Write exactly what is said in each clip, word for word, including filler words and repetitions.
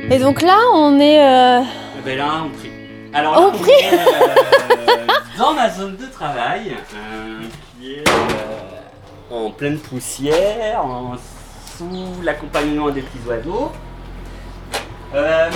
Et donc là, on est... Euh... Ben là, on prie. Alors là, on, on prie est euh, dans ma zone de travail, euh, qui est euh, en pleine poussière, en, sous l'accompagnement des petits oiseaux. Euh,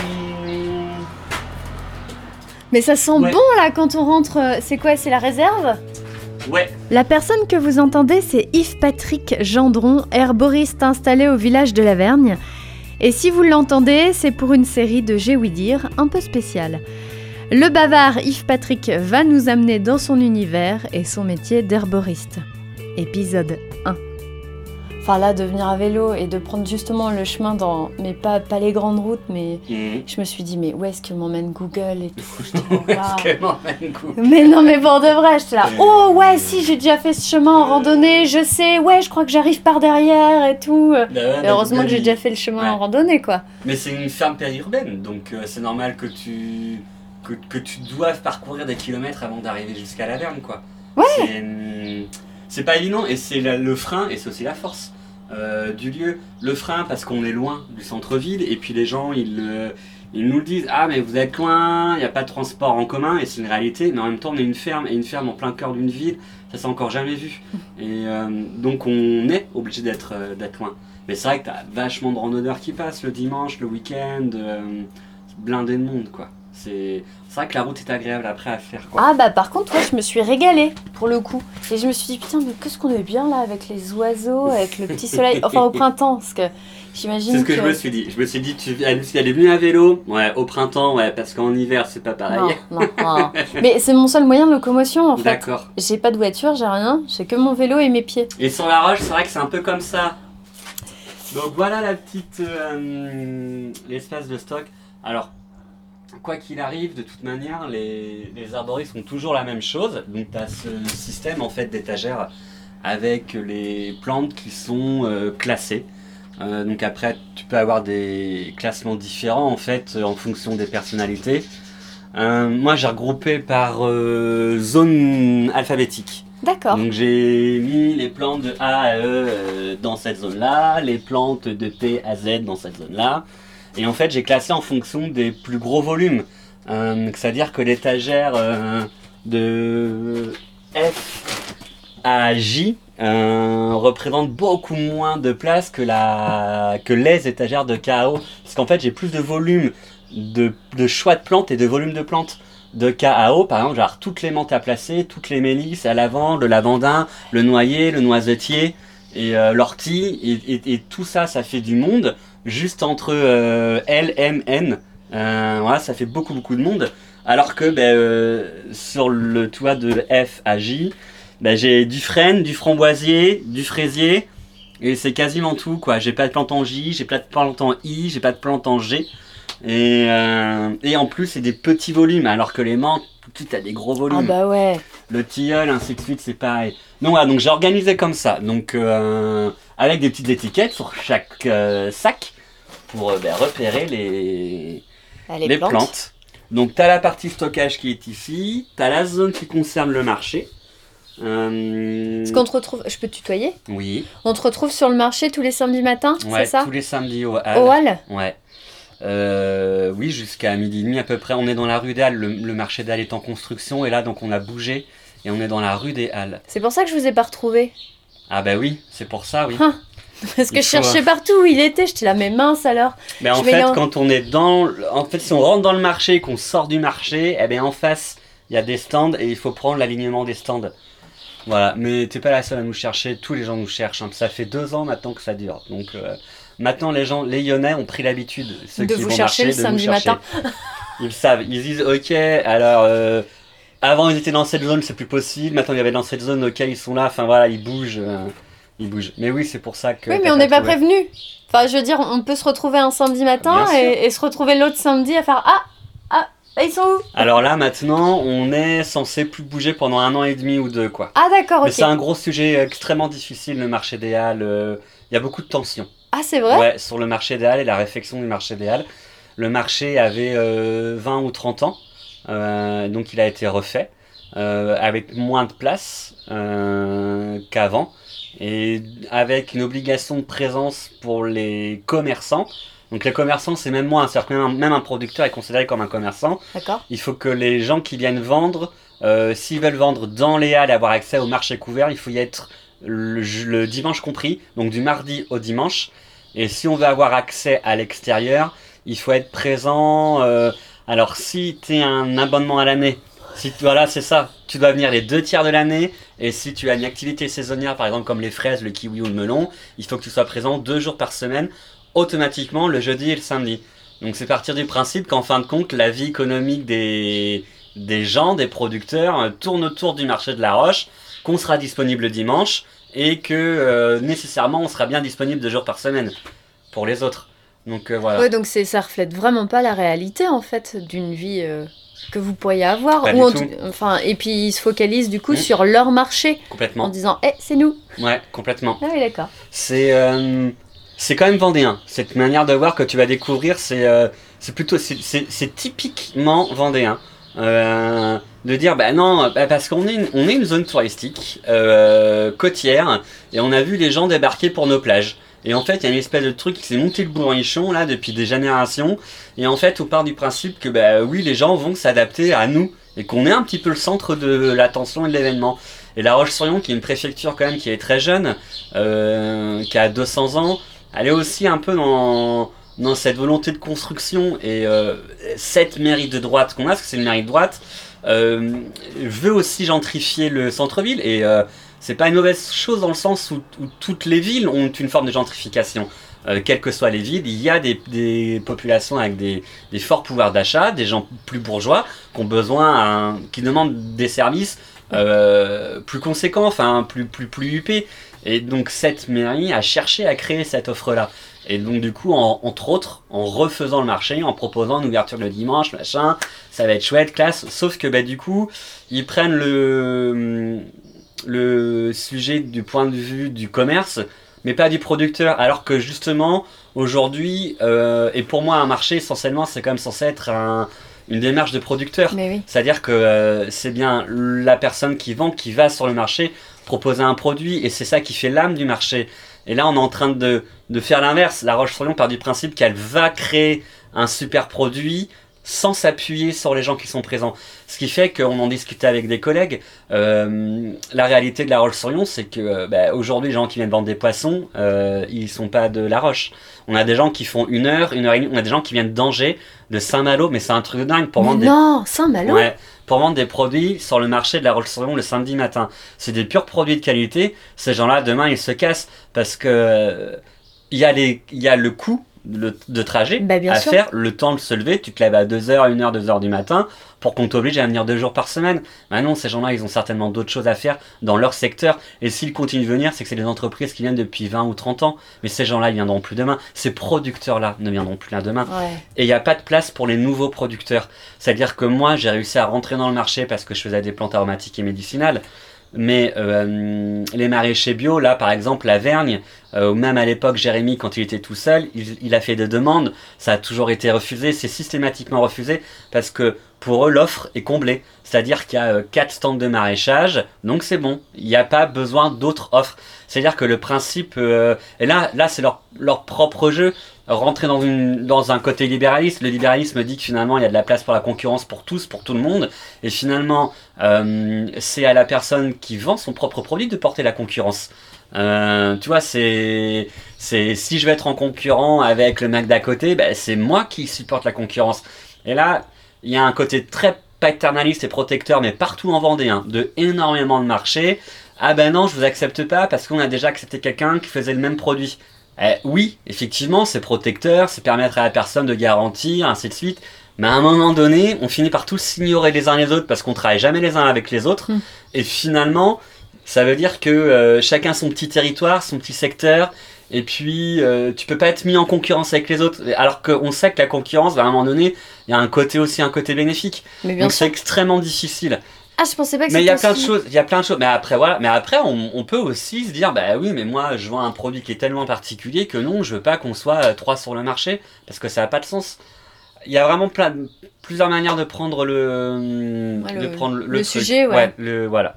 Mais ça sent ouais. bon là quand on rentre. C'est quoi? C'est la réserve? Ouais. La personne que vous entendez, c'est Yves-Patrick Gendron, herboriste installé au village de la Vergne. Et si vous l'entendez, c'est pour une série de J'ai ouï dire un peu spéciale. Le bavard Yves-Patrick va nous amener dans son univers et son métier d'herboriste. Épisode un. Enfin là, de venir à vélo et de prendre justement le chemin dans, mais pas, pas les grandes routes, mais mmh. je me suis dit, mais où est-ce que m'emmène Google et tout. Où est-ce que m'emmène Google? Mais non, mais pour de vrai, j'étais là, oh ouais, si, j'ai déjà fait ce chemin en randonnée, je sais, ouais, je crois que j'arrive par derrière et tout. Bah ouais, et heureusement bah, que j'ai déjà fait le chemin ouais. en randonnée, quoi. Mais c'est une ferme périurbaine, donc euh, c'est normal que tu, que, que tu doives parcourir des kilomètres avant d'arriver jusqu'à la Vergne, quoi. Ouais. C'est, c'est pas évident, et c'est la, le frein, et c'est aussi la force. Euh, du lieu, le frein parce qu'on est loin du centre-ville et puis les gens ils, euh, ils nous le disent, ah mais vous êtes loin, il n'y a pas de transport en commun, et c'est une réalité, mais en même temps on est une ferme, et une ferme en plein cœur d'une ville, ça s'est encore jamais vu, et euh, donc on est obligé d'être, euh, d'être loin. Mais c'est vrai que t'as vachement de randonneurs qui passent le dimanche, le week-end, euh, blindé de monde quoi. C'est... c'est vrai que la route est agréable après à faire quoi. Ah bah par contre, ouais, je me suis régalée pour le coup. Et je me suis dit, putain, mais qu'est-ce qu'on est bien là avec les oiseaux, avec le petit soleil. Enfin au printemps, parce que j'imagine C'est ce que, que... je me suis dit. Je me suis dit, tu... elle est venue à vélo, ouais, au printemps, ouais, parce qu'en hiver c'est pas pareil. Non, non, non. Mais c'est mon seul moyen de locomotion en fait. D'accord. J'ai pas de voiture, j'ai rien, j'ai que mon vélo et mes pieds. Et sur la roche, c'est vrai que c'est un peu comme ça. Donc voilà la petite... Euh, l'espace de stock. Alors... Quoi qu'il arrive, de toute manière, les, les arboristes font toujours la même chose. Donc tu as ce système en fait d'étagères avec les plantes qui sont euh, classées. Euh, donc après, tu peux avoir des classements différents en fait en fonction des personnalités. Euh, moi, j'ai regroupé par euh, zone alphabétique. D'accord. Donc j'ai mis les plantes de A à E euh, dans cette zone-là, les plantes de T à Z dans cette zone-là. Et en fait, j'ai classé en fonction des plus gros volumes. Euh, c'est-à-dire que l'étagère euh, de F à J euh, représente beaucoup moins de place que, la, que les étagères de K à O. Parce qu'en fait, j'ai plus de volume de, de choix de plantes et de volume de plantes de K à O. Par exemple, genre toutes les menthes à placer, toutes les mélisses à lavande, le lavandin, le noyer, le noisetier et euh, l'ortie. Et, et, et tout ça, ça fait du monde. Juste entre euh, L, M, N, euh, voilà, ça fait beaucoup beaucoup de monde. Alors que ben, euh, sur le toit de F à J, ben, j'ai du frêne, du framboisier, du fraisier, et c'est quasiment tout quoi. J'ai pas de plante en J, j'ai pas de plante en I, j'ai pas de plante en G, et, euh, et en plus c'est des petits volumes, alors que les menthes, tout de suite t'as des gros volumes. Ah bah ouais. Le tilleul, ainsi de suite, c'est pareil. Donc voilà, donc j'ai organisé comme ça, donc euh, avec des petites étiquettes sur chaque euh, sac pour euh, ben, repérer les, ah, les, les plantes. plantes. Donc tu as la partie stockage qui est ici, tu as la zone qui concerne le marché. Euh... Est-ce qu'on te retrouve, je peux te tutoyer? Oui. On te retrouve sur le marché tous les samedis matins, ouais, c'est ça? Tous les samedis au Hall. Au Hall? Ouais. Euh, oui, jusqu'à midi et demi à peu près. On est dans la rue des Halles. Le, le marché des Halles est en construction et là, donc on a bougé et on est dans la rue des Halles. C'est pour ça que je vous ai pas retrouvé. Ah bah oui, c'est pour ça, oui. Hein, parce que il je cherchais faut... partout où il était. J'étais là, mais mince alors. Mais en fait, en... quand on est dans, en fait, si on rentre dans le marché, qu'on sort du marché, eh bien en face, il y a des stands et il faut prendre l'alignement des stands. Voilà, mais t'es pas la seule à nous chercher. Tous les gens nous cherchent. Hein. Ça fait deux ans maintenant que ça dure. Donc euh, maintenant, les gens, les Lyonnais ont pris l'habitude, ceux de qui vous vont chercher marcher, le de samedi nous chercher. matin. Ils savent. Ils disent, ok, alors. Euh, Avant ils étaient dans cette zone, c'est plus possible. Maintenant il y avait dans cette zone, ok ils sont là. Enfin voilà, ils bougent, euh, ils bougent. Mais oui, c'est pour ça que. Oui, mais on n'est pas prévenu. Enfin, je veux dire, on peut se retrouver un samedi matin et, et se retrouver l'autre samedi à faire ah ah ils sont où? Alors là maintenant, on est censé plus bouger pendant un an et demi ou deux quoi. Ah d'accord, ok. Mais c'est un gros sujet extrêmement difficile le marché des Halles. Il euh, y a beaucoup de tensions. Ah c'est vrai? Ouais, sur le marché des Halles et la réfection du marché des Halles. Le marché avait euh, vingt ou trente ans, euh, donc il a été refait. Euh, avec moins de place euh, qu'avant et avec une obligation de présence pour les commerçants. Donc les commerçants, c'est même moins. C'est-à-dire que même un, même un producteur est considéré comme un commerçant. D'accord. Il faut que les gens qui viennent vendre, euh, s'ils veulent vendre dans les halles et avoir accès au marché couvert, il faut y être le, le dimanche compris, donc du mardi au dimanche. Et si on veut avoir accès à l'extérieur, il faut être présent. Euh, alors si tu as un abonnement à l'année, si, voilà, c'est ça, tu dois venir les deux tiers de l'année. Et si tu as une activité saisonnière, par exemple comme les fraises, le kiwi ou le melon, il faut que tu sois présent deux jours par semaine, automatiquement le jeudi et le samedi. Donc c'est partir du principe qu'en fin de compte, la vie économique des, des gens, des producteurs, euh, tourne autour du marché de la Roche, qu'on sera disponible le dimanche et que euh, nécessairement on sera bien disponible deux jours par semaine pour les autres. Donc euh, voilà. Ouais, donc c'est, ça reflète vraiment pas la réalité en fait d'une vie euh, que vous pourriez avoir. Pas Ou du en tout. tout- enfin, et puis ils se focalisent du coup Mmh. sur leur marché en Complètement. disant Eh, c'est nous. Ouais, complètement. Ah oui, d'accord. C'est euh, c'est quand même vendéen. Cette manière de voir que tu vas découvrir, c'est euh, c'est plutôt c'est, c'est, c'est typiquement vendéen. Euh, de dire bah non, bah parce qu'on est une, on est une zone touristique euh, côtière et on a vu les gens débarquer pour nos plages. Et en fait, il y a une espèce de truc qui s'est monté le bourrichon là depuis des générations. Et en fait, on part du principe que bah oui, les gens vont s'adapter à nous et qu'on est un petit peu le centre de l'attention et de l'événement. Et La Roche-sur-Yon, qui est une préfecture quand même qui est très jeune, euh, qui a deux cents ans, elle est aussi un peu dans, dans cette volonté de construction. Et euh, cette mairie de droite qu'on a, parce que c'est une mairie de droite, euh, veut aussi gentrifier le centre-ville. Et euh, c'est pas une mauvaise chose dans le sens où, où toutes les villes ont une forme de gentrification. Euh, quelles que soient les villes, il y a des, des populations avec des, des forts pouvoirs d'achat, des gens plus bourgeois qui ont besoin, un- qui demandent des services euh, plus conséquents, enfin plus plus plus huppés. Et donc cette mairie a cherché à créer cette offre-là. Et donc du coup, en- entre autres, en refaisant le marché, en proposant une ouverture le dimanche, machin, ça va être chouette, classe. Sauf que bah du coup, ils prennent le le sujet du point de vue du commerce, mais pas du producteur. Alors que justement, aujourd'hui, euh, et pour moi, un marché, essentiellement, c'est quand même censé être un- une démarche de producteur. Mais oui. C'est-à-dire que euh, c'est bien la personne qui vend, qui va sur le marché, proposer un produit, et c'est ça qui fait l'âme du marché. Et là, on est en train de, de faire l'inverse. La Roche-sur-Yon part du principe qu'elle va créer un super produit sans s'appuyer sur les gens qui sont présents. Ce qui fait qu'on en discutait avec des collègues. Euh, la réalité de La Roche-sur-Yon, c'est que euh, bah, aujourd'hui, les gens qui viennent vendre des poissons, euh, ils sont pas de La Roche. On a des gens qui font une heure, une heure et demie. On a des gens qui viennent d'Angers, de Saint-Malo, mais c'est un truc de dingue pour Mais vendre des non, Saint-Malo. Ouais, pour vendre des produits sur le marché de La Roche-sur-Yon le samedi matin. C'est des purs produits de qualité. Ces gens-là, demain, ils se cassent parce que euh, il y a les, il y a le coût le- de trajet Bah, bien à sûr. faire, le temps de se lever. Tu te lèves à deux heures, une heure, deux heures du matin pour qu'on t'oblige à venir deux jours par semaine. Bah non, ces gens-là, ils ont certainement d'autres choses à faire dans leur secteur. Et s'ils continuent de venir, c'est que c'est des entreprises qui viennent depuis vingt ou trente ans. Mais ces gens-là, ils viendront plus demain. Ces producteurs-là ne viendront plus là demain. Ouais. Et il n'y a pas de place pour les nouveaux producteurs. C'est-à-dire que moi, j'ai réussi à rentrer dans le marché parce que je faisais des plantes aromatiques et médicinales. Mais euh, les maraîchers bio, là, par exemple, la Vergne, euh, ou même à l'époque, Jérémy, quand il était tout seul, il, il a fait des demandes. Ça a toujours été refusé. C'est systématiquement refusé parce que pour eux, l'offre est comblée. C'est-à-dire qu'il y a euh, quatre stands de maraîchage, donc c'est bon. Il n'y a pas besoin d'autres offres. C'est-à-dire que le principe... euh, et là, là c'est leur, leur propre jeu. Rentrer dans, une, dans un côté libéraliste. Le libéralisme dit que finalement, il y a de la place pour la concurrence pour tous, pour tout le monde. Et finalement, euh, c'est à la personne qui vend son propre produit de porter la concurrence. Euh, tu vois, c'est, c'est si je vais être en concurrent avec le mec d'à côté, ben, c'est moi qui supporte la concurrence. Et là, il y a un côté très paternaliste et protecteur, mais partout en Vendée, hein, de énormément de marchés. Ah ben non, je vous accepte pas parce qu'on a déjà accepté quelqu'un qui faisait le même produit. Eh, oui, effectivement, c'est protecteur, c'est permettre à la personne de garantir, ainsi de suite. Mais à un moment donné, on finit par tous s'ignorer les uns les autres parce qu'on travaille jamais les uns avec les autres. Mm. Et finalement, ça veut dire que euh, chacun son petit territoire, son petit secteur. Et puis, euh, tu peux pas être mis en concurrence avec les autres. Alors qu'on sait que la concurrence, à un moment donné, il y a un côté aussi un côté bénéfique. Mais bien Donc sûr. c'est extrêmement difficile. Ah, je pensais pas que Mais il y a c'était plein de aussi- choses, il y a plein de choses. Mais après, voilà. Mais après, on, on peut aussi se dire, bah oui, mais moi, je vends un produit qui est tellement particulier que non, je veux pas qu'on soit euh, trois sur le marché parce que ça n'a pas de sens. Il y a vraiment plein, de- plusieurs manières de prendre le, Ouais, de le- prendre le, le truc. sujet, ouais. le, voilà.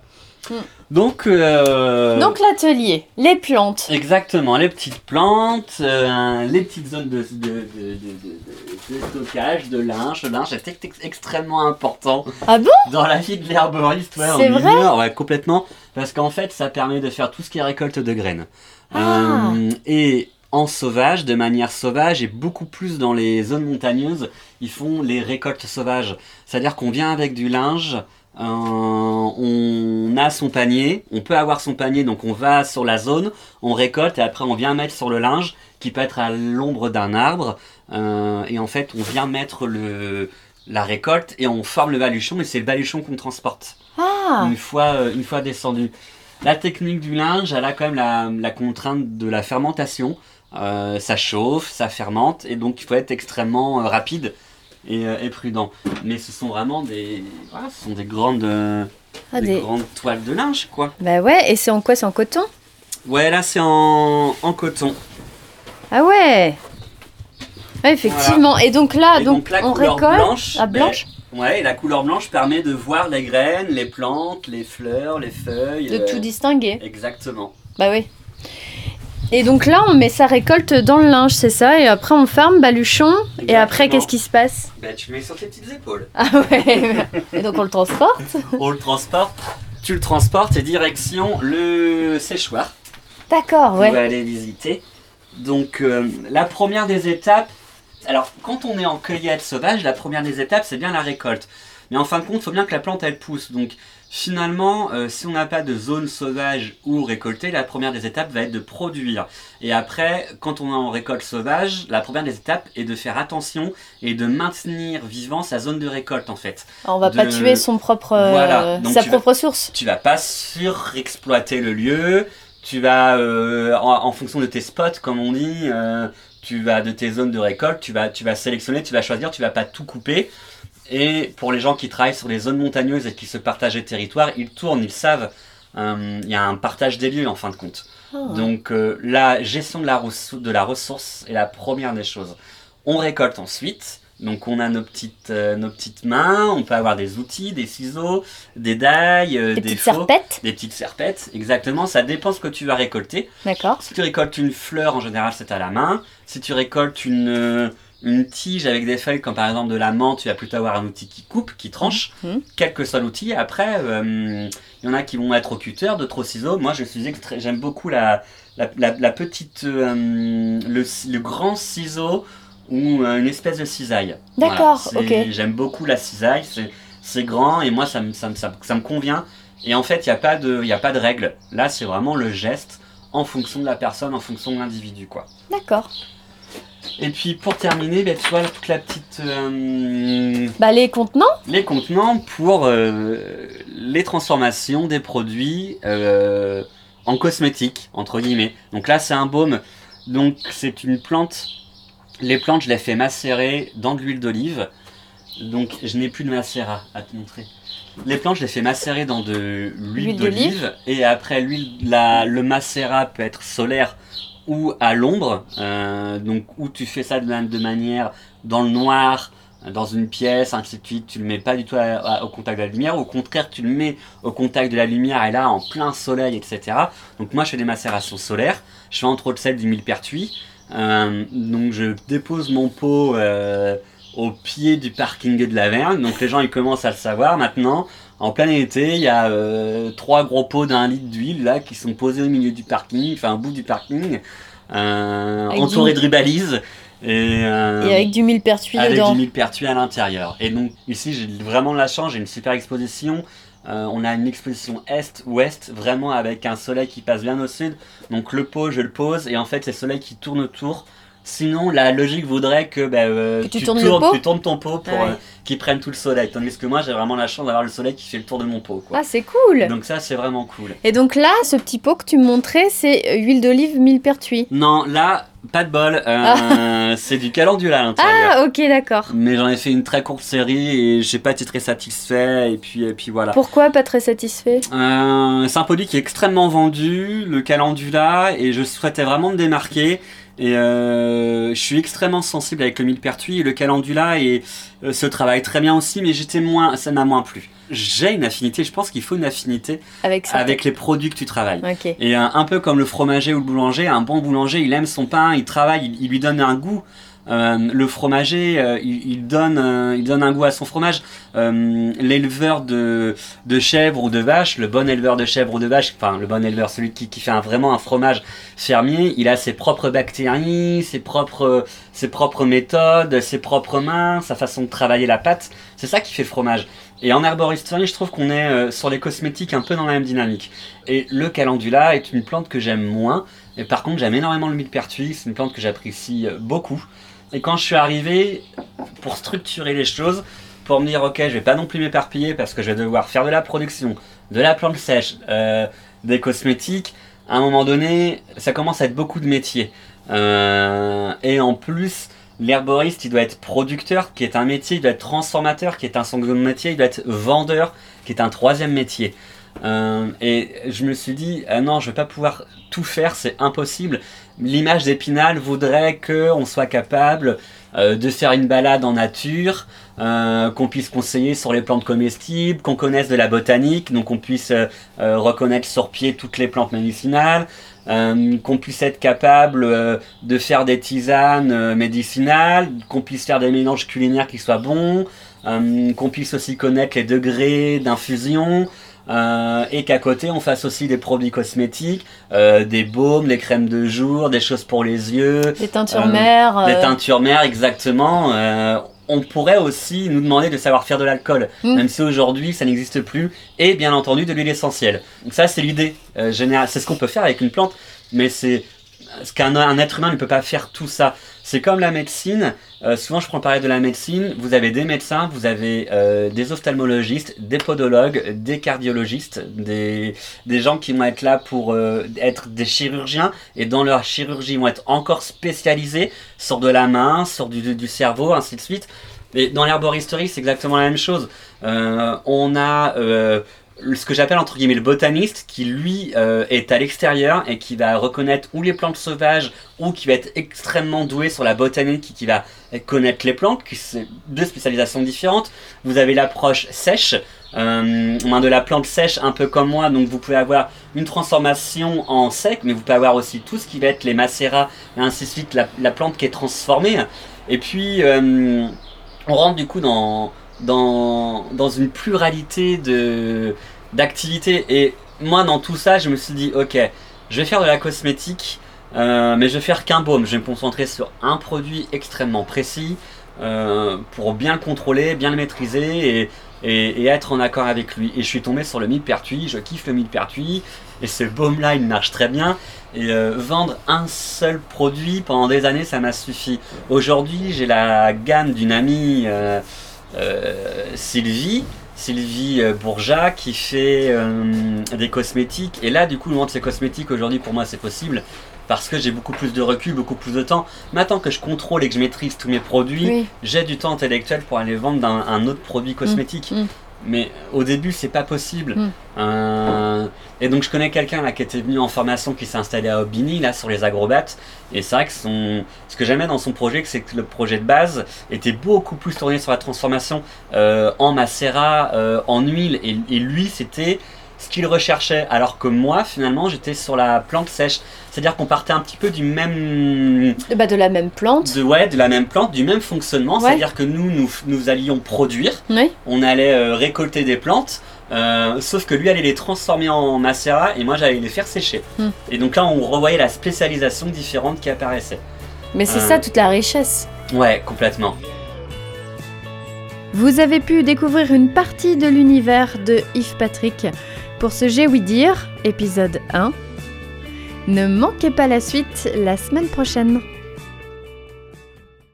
Mm. Donc, euh, Donc l'atelier, les plantes. Exactement, les petites plantes, euh, les petites zones de, de, de, de, de, de stockage, de linge. Le linge est ex- extrêmement important Ah bon dans la vie de l'herboriste. Ouais, C'est en vrai milieu, ouais, complètement. Parce qu'en fait, ça permet de faire tout ce qui est récolte de graines. Ah. Euh, et en sauvage, de manière sauvage, et beaucoup plus dans les zones montagneuses, ils font les récoltes sauvages. C'est-à-dire qu'on vient avec du linge. Euh, on a son panier, on peut avoir son panier, donc on va sur la zone, on récolte et après on vient mettre sur le linge qui peut être à l'ombre d'un arbre euh, et en fait on vient mettre le, la récolte et on forme le baluchon et c'est le baluchon qu'on transporte Ah. une fois, une fois descendu. La technique du linge, elle a quand même la, la contrainte de la fermentation, euh, ça chauffe, ça fermente et donc il faut être extrêmement euh, rapide. Et, euh, et prudent. Mais ce sont vraiment des, voilà, ce sont des grandes, euh, Ah, des des... grandes toiles de linge, quoi. Bah ouais, et c'est en quoi? C'est en coton? Ouais, là c'est en, en coton. Ah ouais. Ouais, effectivement. Voilà. Et donc là, et donc, donc la on couleur récolte blanche, à blanche. Ben, ouais, et la couleur blanche permet de voir les graines, les plantes, les fleurs, les feuilles. De euh, tout distinguer. Exactement. Bah oui. Et donc là, on met sa récolte dans le linge, c'est ça? Et après, on ferme, baluchon. Exactement. Et après, qu'est-ce qui se passe? Ben, tu le mets sur tes petites épaules. Ah ouais. Et donc, on le transporte? On le transporte. Tu le transportes et direction le séchoir. D'accord, ouais. On va aller visiter. Donc, euh, la première des étapes... Alors, quand on est en cueillette sauvage, la première des étapes, c'est bien la récolte. Mais en fin de compte, il faut bien que la plante, elle pousse. Donc, finalement, euh, si on n'a pas de zone sauvage où récolter, la première des étapes va être de produire. Et après, quand on est en récolte sauvage, la première des étapes est de faire attention et de maintenir vivant sa zone de récolte, en fait. Alors, on va de... pas tuer son propre, euh, voilà. Donc, sa propre vas, source. Tu vas pas surexploiter le lieu. Tu vas, euh, en, en fonction de tes spots, comme on dit, euh, tu vas de tes zones de récolte, tu vas, tu vas sélectionner, tu vas choisir, tu vas pas tout couper. Et pour les gens qui travaillent sur les zones montagneuses et qui se partagent les territoires, ils tournent, ils savent. Il euh, y a un partage des lieux en fin de compte. Oh. Donc euh, la gestion de la, de la ressource est la première des choses. On récolte ensuite. Donc on a nos petites, euh, nos petites mains, on peut avoir des outils, des ciseaux, des dailles, euh, des, des petites faux, serpettes. Des petites serpettes, exactement, ça dépend ce que tu vas récolter. D'accord. Si tu récoltes une fleur, en général c'est à la main. Si tu récoltes une... Euh, une tige avec des feuilles comme par exemple de la menthe, tu vas plutôt avoir un outil qui coupe, qui tranche, mmh. quel que soit l'outil. Après, il euh, y en a qui vont être au cutter, d'autres au ciseau. Moi, je suis extra... j'aime beaucoup la, la, la, la petite, euh, le, le grand ciseau ou euh, une espèce de cisaille. D'accord, voilà, ok. J'aime beaucoup la cisaille, c'est, c'est grand et moi ça me, ça me, ça me, ça me convient. Et en fait, il n'y a pas de, il y a pas de règle. Là, c'est vraiment le geste en fonction de la personne, en fonction de l'individu, quoi. D'accord. Et puis pour terminer, bah, tu vois toute la petite... Euh, bah, les contenants Les contenants pour euh, les transformations des produits euh, en cosmétiques, entre guillemets. Donc là, c'est un baume. Donc c'est une plante. Les plantes, je les fais macérer dans de l'huile d'olive. Donc je n'ai plus de macérat à te montrer. Les plantes, je les fais macérer dans de l'huile, l'huile d'olive. d'olive. Et après, l'huile, la, le macérat peut être solaire ou à l'ombre, euh, donc où tu fais ça de, de manière dans le noir, dans une pièce, ainsi de suite, tu le mets pas du tout à, à, au contact de la lumière, au contraire tu le mets au contact de la lumière et là en plein soleil, et cetera. Donc moi je fais des macérations solaires, je fais entre autres celle du millepertuis, euh, donc je dépose mon pot euh, au pied du parking de la Vergne, donc les gens ils commencent à le savoir maintenant. En plein été, il y a euh, trois gros pots d'un litre d'huile là qui sont posés au milieu du parking, enfin au bout du parking, euh, entourés du... de rubalises. Et, euh, et avec du millepertuis avec dedans. Avec du millepertuis à l'intérieur. Et donc ici, j'ai vraiment la chance, j'ai une super exposition. Euh, on a une exposition est-ouest, vraiment avec un soleil qui passe bien au sud. Donc le pot, je le pose et en fait, c'est le soleil qui tourne autour. Sinon, la logique voudrait que, bah, euh, que tu, tu, tournes tournes, tu tournes ton pot pour ah ouais. euh, qu'il prenne tout le soleil. Tandis que moi, j'ai vraiment la chance d'avoir le soleil qui fait le tour de mon pot, quoi. Ah, c'est cool. Donc ça, c'est vraiment cool. Et donc là, ce petit pot que tu me montrais, c'est huile d'olive millepertuis. Non, là, pas de bol. Euh, ah. C'est du calendula à l'intérieur. Ah, ok, d'accord. Mais j'en ai fait une très courte série et j'ai pas été très satisfait. Et puis, et puis voilà. Pourquoi pas très satisfait? euh, C'est un produit qui est extrêmement vendu, le calendula, et je souhaitais vraiment me démarquer. Et euh, je suis extrêmement sensible avec le millepertuis. Le calendula et euh, se travaille très bien aussi, mais j'étais moins, ça m'a moins plu. J'ai une affinité, je pense qu'il faut une affinité avec, ça, avec les produits que tu travailles. Okay. Et un, un peu comme le fromager ou le boulanger, un bon boulanger, il aime son pain, il travaille, il, il lui donne un goût. Euh, le fromager, euh, il, il, donne, euh, il donne un goût à son fromage. Euh, l'éleveur de, de chèvre ou de vache, le bon éleveur de chèvre ou de vache, enfin le bon éleveur, celui qui, qui fait un, vraiment un fromage fermier, il a ses propres bactéries, ses propres, ses propres méthodes, ses propres mains, sa façon de travailler la pâte. C'est ça qui fait le fromage. Et en herboristerie, je trouve qu'on est euh, sur les cosmétiques un peu dans la même dynamique. Et le calendula est une plante que j'aime moins. Et par contre, j'aime énormément le millepertuis. C'est une plante que j'apprécie euh, beaucoup. Et quand je suis arrivé, pour structurer les choses, pour me dire, ok, je vais pas non plus m'éparpiller parce que je vais devoir faire de la production, de la plante sèche, euh, des cosmétiques, à un moment donné, ça commence à être beaucoup de métiers. Euh, et en plus, l'herboriste, il doit être producteur, qui est un métier, il doit être transformateur, qui est un second métier, il doit être vendeur, qui est un troisième métier. Euh, et je me suis dit, ah non, je vais pas pouvoir tout faire, c'est impossible. L'image d'Épinal voudrait qu'on soit capable euh, de faire une balade en nature, euh, qu'on puisse conseiller sur les plantes comestibles, qu'on connaisse de la botanique, donc on puisse euh, euh, reconnaître sur pied toutes les plantes médicinales, euh, qu'on puisse être capable euh, de faire des tisanes euh, médicinales, qu'on puisse faire des mélanges culinaires qui soient bons, euh, qu'on puisse aussi connaître les degrés d'infusion. Euh, et qu'à côté on fasse aussi des produits cosmétiques, euh, des baumes, des crèmes de jour, des choses pour les yeux, des teintures euh, mères, euh... des teintures mères exactement. Euh, on pourrait aussi nous demander de savoir faire de l'alcool, mmh. même si aujourd'hui ça n'existe plus, et bien entendu de l'huile essentielle. Donc ça c'est l'idée euh, générale, c'est ce qu'on peut faire avec une plante, mais c'est ce qu'un un être humain ne peut pas faire tout ça. C'est comme la médecine, euh, souvent je prends le parallèle de la médecine, vous avez des médecins, vous avez euh, des ophtalmologistes, des podologues, des cardiologistes, des, des gens qui vont être là pour euh, être des chirurgiens, et dans leur chirurgie ils vont être encore spécialisés sur de la main, sur du, du cerveau, ainsi de suite. Et dans l'herboristerie c'est exactement la même chose. Euh, on a... Euh, ce que j'appelle entre guillemets le botaniste qui lui euh, est à l'extérieur et qui va reconnaître ou les plantes sauvages ou qui va être extrêmement doué sur la botanique qui, qui va connaître les plantes, qui c'est deux spécialisations différentes. Vous avez l'approche sèche, euh, de la plante sèche un peu comme moi, donc vous pouvez avoir une transformation en sec, mais vous pouvez avoir aussi tout ce qui va être les macérats et ainsi de suite, la, la plante qui est transformée. Et puis euh, on rentre du coup dans Dans, dans une pluralité de, d'activités. Et moi, dans tout ça, je me suis dit, ok, je vais faire de la cosmétique, euh, mais je vais faire qu'un baume. Je vais me concentrer sur un produit extrêmement précis euh, pour bien le contrôler, bien le maîtriser et, et, et être en accord avec lui. Et je suis tombé sur le millepertuis, je kiffe le millepertuis, et ce baume-là, il marche très bien. Et euh, vendre un seul produit pendant des années, ça m'a suffi. Aujourd'hui, j'ai la gamme d'une amie... Euh, Euh, Sylvie, Sylvie euh, Bourgeat qui fait euh, des cosmétiques, et là du coup le vendre ces cosmétiques aujourd'hui pour moi c'est possible parce que j'ai beaucoup plus de recul, beaucoup plus de temps. Maintenant que je contrôle et que je maîtrise tous mes produits, oui. j'ai du temps intellectuel pour aller vendre un, un autre produit cosmétique. Mmh, mmh. Mais au début c'est pas possible. Mmh. Euh, et donc je connais quelqu'un là qui était venu en formation, qui s'est installé à Aubigny là sur les agrobates, et c'est vrai que son, ce que j'aimais dans son projet, c'est que le projet de base était beaucoup plus tourné sur la transformation euh, en macérat, euh, en huile, et, et lui c'était ce qu'il recherchait, alors que moi finalement j'étais sur la plante sèche, c'est-à-dire qu'on partait un petit peu du même bah de la même plante de, ouais, de la même plante, du même fonctionnement, ouais. C'est-à-dire que nous, nous nous allions produire, oui. on allait euh, récolter des plantes, euh, sauf que lui allait les transformer en macérat et moi j'allais les faire sécher, hum. Et donc là on revoyait la spécialisation différente qui apparaissait. Mais c'est euh... ça toute la richesse. Ouais, complètement. Vous avez pu découvrir une partie de l'univers de Yves Patrick pour ce J'ai ouï dire, épisode un. Ne manquez pas la suite la semaine prochaine.